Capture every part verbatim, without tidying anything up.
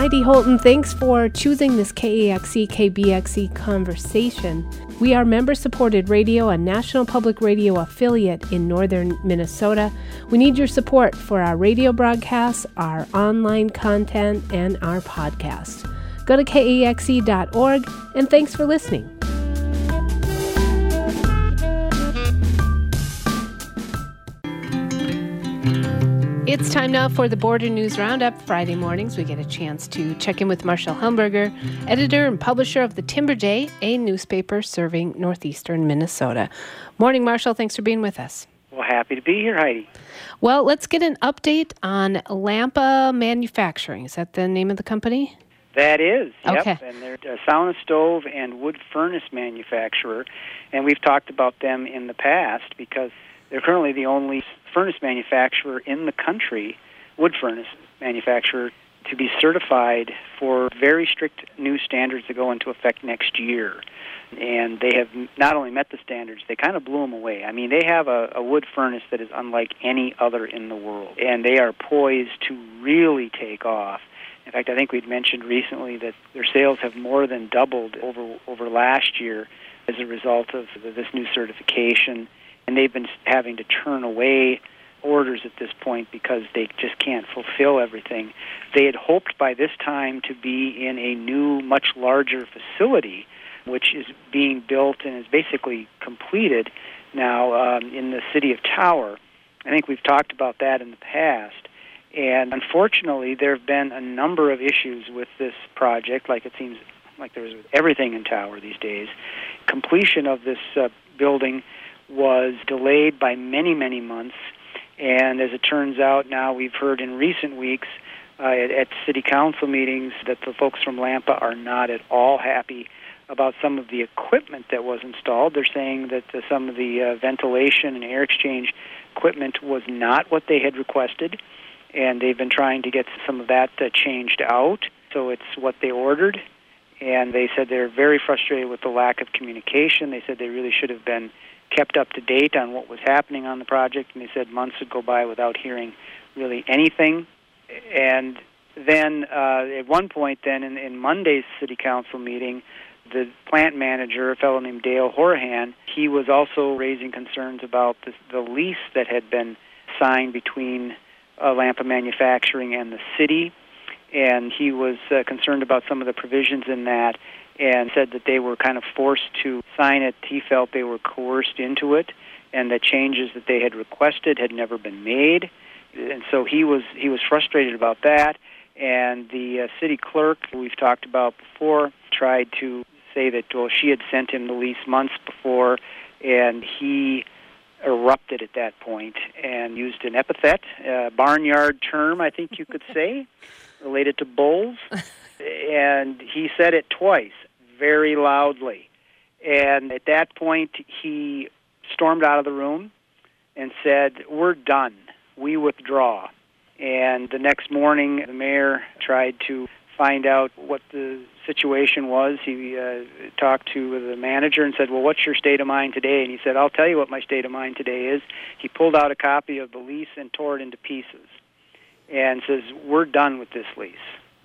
Heidi Holton. Thanks for choosing this K A X E, K B X E conversation. We are member-supported radio, a National Public Radio affiliate in northern Minnesota. We need your support for our radio broadcasts, our online content, and our podcast. Go to K A X E dot org, and thanks for listening. It's time now for the Border News Roundup. Friday mornings, we get a chance to check in with Marshall Helmberger, editor and publisher of the Timber Day, a newspaper serving northeastern Minnesota. Morning, Marshall. Thanks for being with us. Well, happy to be here, Heidi. Well, let's get an update on Lampa Manufacturing. Is that the name of the company? That is, yep. Okay. And they're a sauna stove and wood furnace manufacturer, and we've talked about them in the past because they're currently the only furnace manufacturer in the country, wood furnace manufacturer, to be certified for very strict new standards that go into effect next year. And they have not only met the standards, they kind of blew them away. I mean, they have a, a wood furnace that is unlike any other in the world, and they are poised to really take off. In fact, I think we'd mentioned recently that their sales have more than doubled over over last year as a result of this new certification. And they've been having to turn away orders at this point because they just can't fulfill everything. They had hoped by this time to be in a new, much larger facility, which is being built and is basically completed now um, in the city of Tower. I think we've talked about that in the past. And unfortunately, there have been a number of issues with this project, like it seems like there's everything in Tower these days. Completion of this uh, building was delayed by many, many months, and as it turns out now, we've heard in recent weeks uh, at, at city council meetings that the folks from Lampa are not at all happy about some of the equipment that was installed. They're saying that uh, some of the uh, ventilation and air exchange equipment was not what they had requested, and they've been trying to get some of that uh, changed out, so it's what they ordered. And they said they're very frustrated with the lack of communication. They said they really should have been kept up to date on what was happening on the project, and they said months would go by without hearing really anything. And then uh, at one point then in, in Monday's city council meeting, the plant manager, a fellow named Dale Horahan, he was also raising concerns about the, the lease that had been signed between uh, Lampa Manufacturing and the city, and he was uh, concerned about some of the provisions in that and said that they were kind of forced to sign it. He felt they were coerced into it, and that changes that they had requested had never been made. And so he was he was frustrated about that. And the uh, city clerk, who we've talked about before, tried to say that, well, she had sent him the lease months before, and he erupted at that point and used an epithet, a barnyard term, I think you could say, related to bulls. And he said it twice, very loudly. And at that point, he stormed out of the room and said, "We're done. We withdraw." And the next morning, the mayor tried to find out what the situation was. He uh, talked to the manager and said, "Well, what's your state of mind today?" And he said, "I'll tell you what my state of mind today is." He pulled out a copy of the lease and tore it into pieces and says, "We're done with this lease."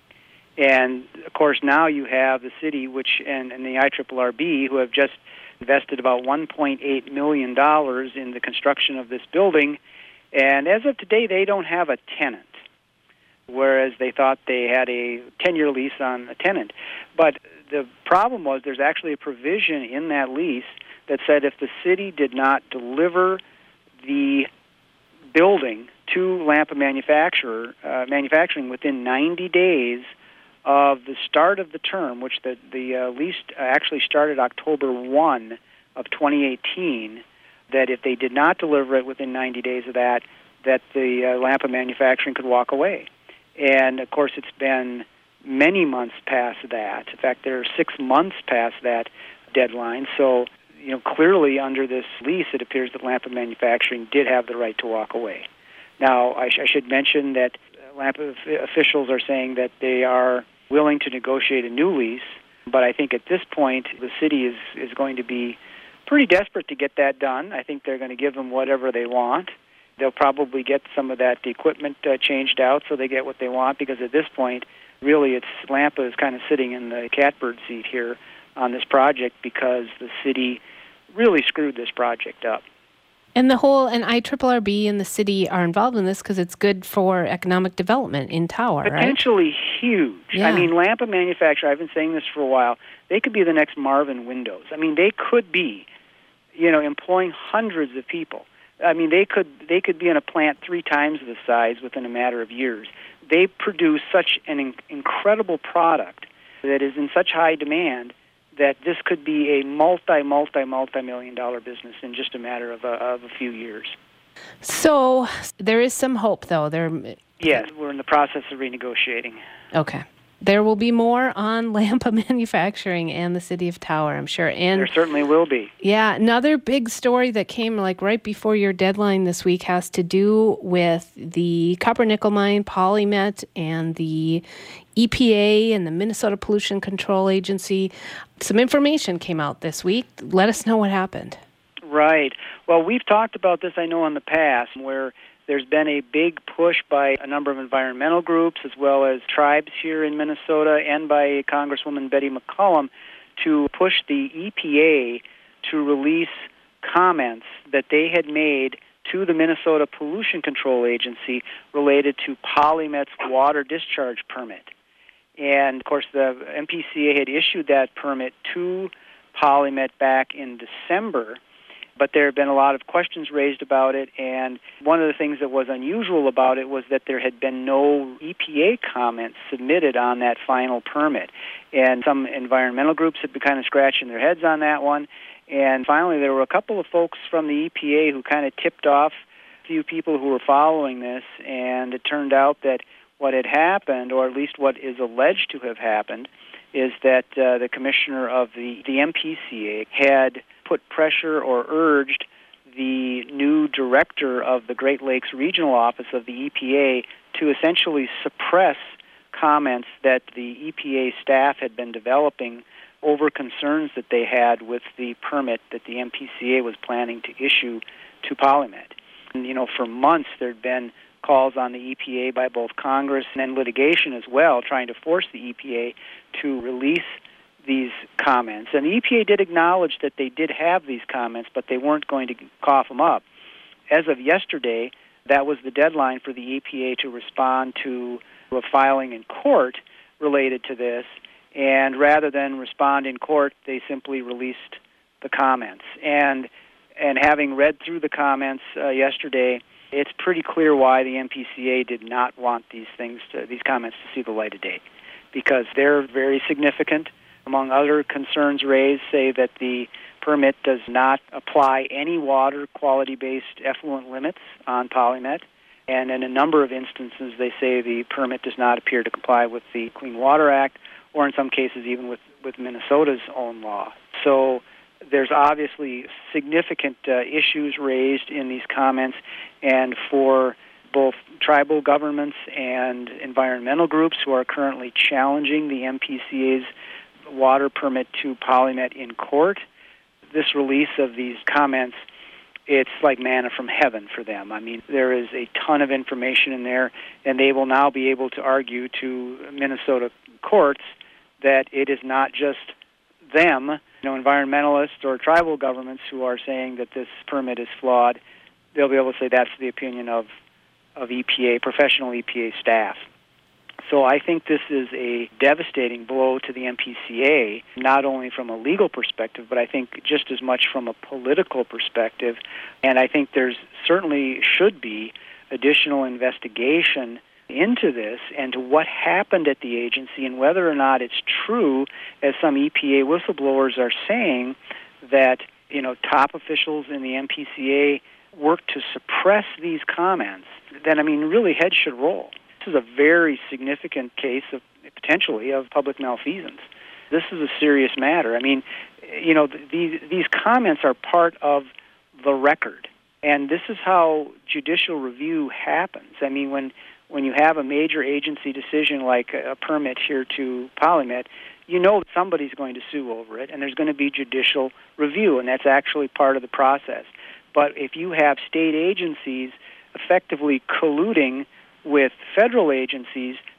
And, of course, now you have the city which and, and the I R R R B, who have just invested about one point eight million dollars in the construction of this building. And as of today, they don't have a tenant, whereas they thought they had a ten-year lease on a tenant. But the problem was there's actually a provision in that lease that said if the city did not deliver the building to Lampa Manufacturer, uh, Manufacturing within ninety days of the start of the term, which the, the uh, lease actually started October first of twenty eighteen, that if they did not deliver it within ninety days of that, that the uh, Lampa Manufacturing could walk away. And, of course, it's been many months past that. In fact, there are six months past that deadline. So, you know, clearly under this lease, it appears that Lampa Manufacturing did have the right to walk away. Now, I, sh- I should mention that Lampa officials are saying that they are willing to negotiate a new lease, but I think at this point the city is, is going to be pretty desperate to get that done. I think they're going to give them whatever they want. They'll probably get some of that equipment uh, changed out so they get what they want, because at this point really it's Lampa is kind of sitting in the catbird seat here on this project because the city really screwed this project up. And the whole, and I R R B and the city are involved in this because it's good for economic development in Tower, right? Potentially huge. Yeah. I mean, Lampa manufacturer, I've been saying this for a while, they could be the next Marvin Windows. I mean, they could be, you know, employing hundreds of people. I mean, they could they could be in a plant three times the size within a matter of years. They produce such an in- incredible product that is in such high demand that this could be a multi, multi, multi-million dollar business in just a matter of a, of a few years. So there is some hope, though. There. Yes, we're in the process of renegotiating. Okay. There will be more on Lampa Manufacturing and the City of Tower, I'm sure. And there certainly will be. Yeah, another big story that came like right before your deadline this week has to do with the copper nickel mine, PolyMet, and the E P A and the Minnesota Pollution Control Agency. Some information came out this week. Let us know what happened. Right. Well, we've talked about this, I know, in the past, where there's been a big push by a number of environmental groups as well as tribes here in Minnesota and by Congresswoman Betty McCollum to push the E P A to release comments that they had made to the Minnesota Pollution Control Agency related to PolyMet's water discharge permit. And, of course, the M P C A had issued that permit to PolyMet back in December, but there have been a lot of questions raised about it, and one of the things that was unusual about it was that there had been no E P A comments submitted on that final permit. And some environmental groups had been kind of scratching their heads on that one, and finally there were a couple of folks from the E P A who kind of tipped off a few people who were following this, and it turned out that what had happened, or at least what is alleged to have happened, is that uh, the commissioner of the, the M P C A had put pressure or urged the new director of the Great Lakes Regional Office of the E P A to essentially suppress comments that the E P A staff had been developing over concerns that they had with the permit that the M P C A was planning to issue to PolyMet. And, you know, for months there had been calls on the E P A by both Congress and then litigation as well, trying to force the E P A to release these comments. And the E P A did acknowledge that they did have these comments, but they weren't going to cough them up. As of yesterday, that was the deadline for the E P A to respond to a filing in court related to this, and rather than respond in court, they simply released the comments. And and having read through the comments uh, yesterday, it's pretty clear why the M P C A did not want these things, to, these comments, to see the light of day, because they're very significant. Among other concerns raised, say that the permit does not apply any water quality-based effluent limits on PolyMet, and in a number of instances they say the permit does not appear to comply with the Clean Water Act, or in some cases even with, with Minnesota's own law. So there's obviously significant uh, issues raised in these comments, and for both tribal governments and environmental groups who are currently challenging the M P C A's water permit to PolyMet in court, this release of these comments, it's like manna from heaven for them. I mean, there is a ton of information in there, and they will now be able to argue to Minnesota courts that it is not just them, you know, environmentalists or tribal governments who are saying that this permit is flawed. They'll be able to say that's the opinion of, of E P A, professional E P A staff. So I think this is a devastating blow to the M P C A, not only from a legal perspective, but I think just as much from a political perspective. And I think there's certainly should be additional investigation into this and to what happened at the agency and whether or not it's true, as some E P A whistleblowers are saying, that, you know, top officials in the M P C A worked to suppress these comments. Then, I mean, really heads should roll. This is a very significant case of potentially of public malfeasance. This is a serious matter. I mean, you know, these these comments are part of the record, and this is how judicial review happens. I mean, when when you have a major agency decision like a permit here to PolyMet, you know somebody's going to sue over it, and there's going to be judicial review, and that's actually part of the process. But if you have state agencies effectively colluding with federal agencies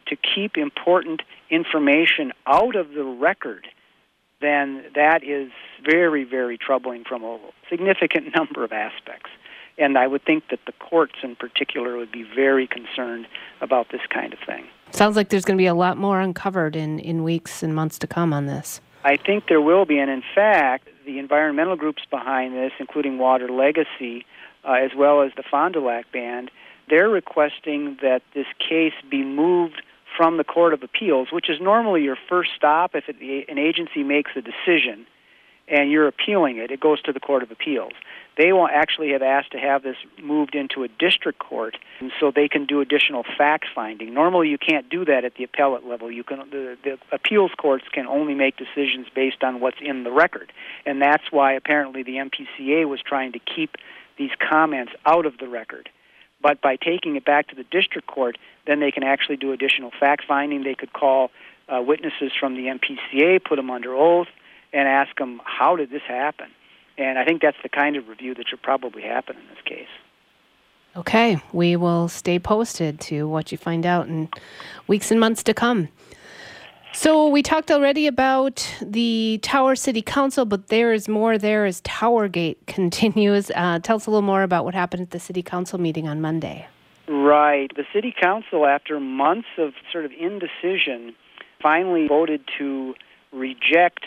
to keep important information out of the record, then that is very, very troubling from a significant number of aspects. And I would think that the courts in particular would be very concerned about this kind of thing. Sounds like there's going to be a lot more uncovered in, in weeks and months to come on this. I think there will be, and in fact, the environmental groups behind this, including Water Legacy, uh, as well as the Fond du Lac Band, they're requesting that this case be moved from the Court of Appeals, which is normally your first stop. If it, an agency makes a decision and you're appealing it, it goes to the Court of Appeals. They will actually have asked to have this moved into a district court so they can do additional fact-finding. Normally you can't do that at the appellate level. You can, the, the appeals courts can only make decisions based on what's in the record. And that's why apparently the M P C A was trying to keep these comments out of the record. But by taking it back to the district court, then they can actually do additional fact-finding. They could call uh, witnesses from the M P C A, put them under oath, and ask them, how did this happen? And I think that's the kind of review that should probably happen in this case. Okay, we will stay posted to what you find out in weeks and months to come. So we talked already about the Tower City Council, but there is more there as Towergate continues. Uh, tell us a little more about what happened at the City Council meeting on Monday. Right. The City Council, after months of sort of indecision, finally voted to reject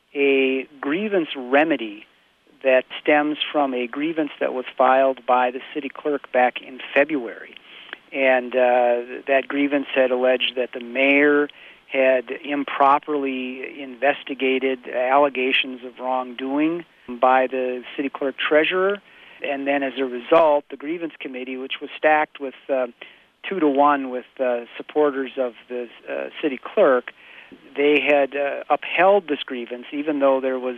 a grievance remedy that stems from a grievance that was filed by the city clerk back in February. And uh, that grievance had alleged that the mayor had improperly investigated allegations of wrongdoing by the city clerk treasurer. And then as a result, the grievance committee, which was stacked with uh, two to one with uh, supporters of the uh, city clerk, they had uh, upheld this grievance, even though there was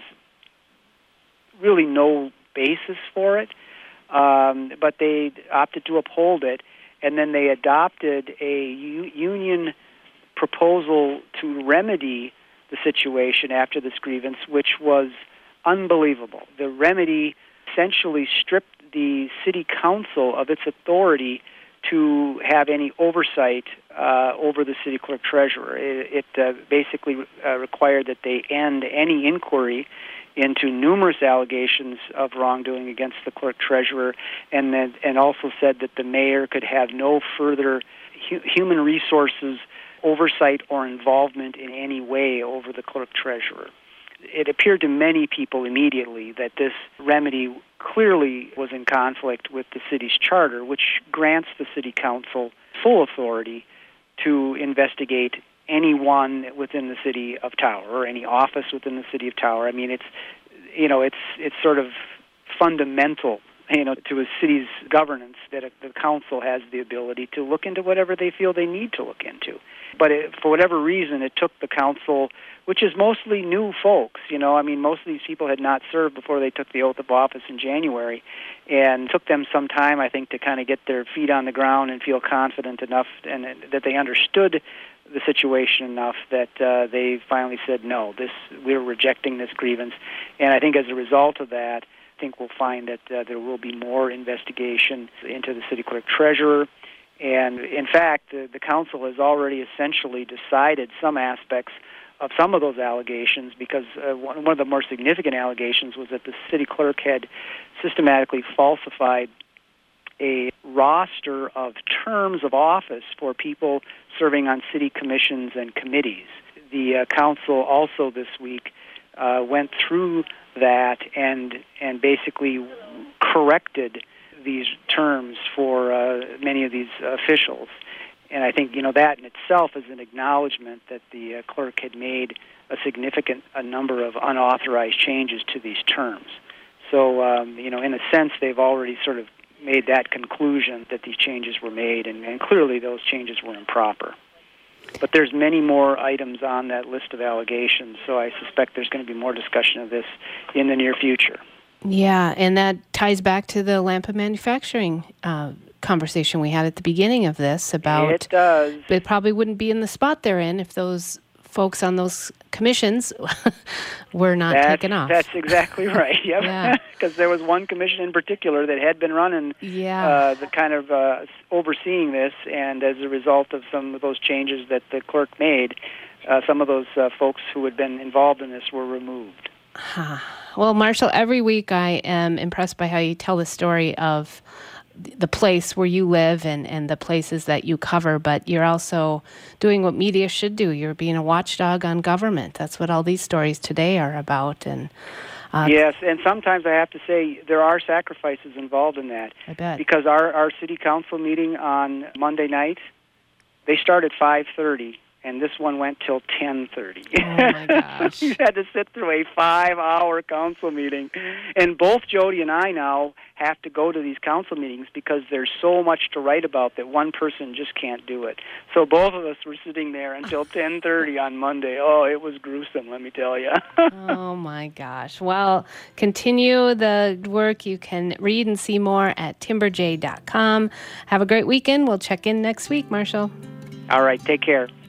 really no basis for it, um, but they opted to uphold it, and then they adopted a u- union proposal to remedy the situation after this grievance, which was unbelievable. The remedy essentially stripped the city council of its authority to have any oversight uh, over the city clerk treasurer. It, it uh, basically uh, required that they end any inquiry into numerous allegations of wrongdoing against the clerk treasurer, and then, and also said that the mayor could have no further hu- human resources oversight or involvement in any way over the clerk treasurer. It appeared to many people immediately that this remedy clearly was in conflict with the city's charter, which grants the city council full authority to investigate anyone within the city of Tower or any office within the city of Tower. I mean, it's, you know, it's it's sort of fundamental, you know, to a city's governance that the council has the ability to look into whatever they feel they need to look into. But it, for whatever reason, it took the council, which is mostly new folks, you know, I mean, most of these people had not served before they took the oath of office in January, and it took them some time, I think, to kind of get their feet on the ground and feel confident enough and that they understood the situation enough that uh, they finally said, no, this we're rejecting this grievance. And I think as a result of that, I think we'll find that uh, there will be more investigation into the city clerk treasurer. And in fact, the, the council has already essentially decided some aspects of some of those allegations, because uh, one, one of the more significant allegations was that the city clerk had systematically falsified a roster of terms of office for people serving on city commissions and committees. The uh, council also this week uh, went through that and and basically corrected these terms for uh, many of these officials. And I think, you know, that in itself is an acknowledgement that the uh, clerk had made a significant a number of unauthorized changes to these terms. So, um, you know, in a sense, they've already sort of made that conclusion that these changes were made, and, and clearly those changes were improper. But there's many more items on that list of allegations, so I suspect there's going to be more discussion of this in the near future. Yeah, and that ties back to the Lampa Manufacturing uh, conversation we had at the beginning of this about... It does. It probably wouldn't be in the spot they're in if those folks on those commissions were not that's, taken off. That's exactly right. Yep. Yeah. Because there was one commission in particular that had been running yeah. uh, the kind of uh, overseeing this, and as a result of some of those changes that the clerk made, uh, some of those uh, folks who had been involved in this were removed. Huh. Well, Marshall, every week I am impressed by how you tell the story of the place where you live and, and the places that you cover, but you're also doing what media should do. You're being a watchdog on government. That's what all these stories today are about. And uh, yes, and sometimes I have to say there are sacrifices involved in that. I bet. Because our, our city council meeting on Monday night, they start at five thirty. And this one went till ten thirty. Oh, my gosh. So you had to sit through a five-hour council meeting. And both Jody and I now have to go to these council meetings because there's so much to write about that one person just can't do it. So both of us were sitting there until ten thirty on Monday. Oh, it was gruesome, let me tell you. Oh, my gosh. Well, continue the work. You can read and see more at timber j dot com. Have a great weekend. We'll check in next week, Marshall. All right, take care.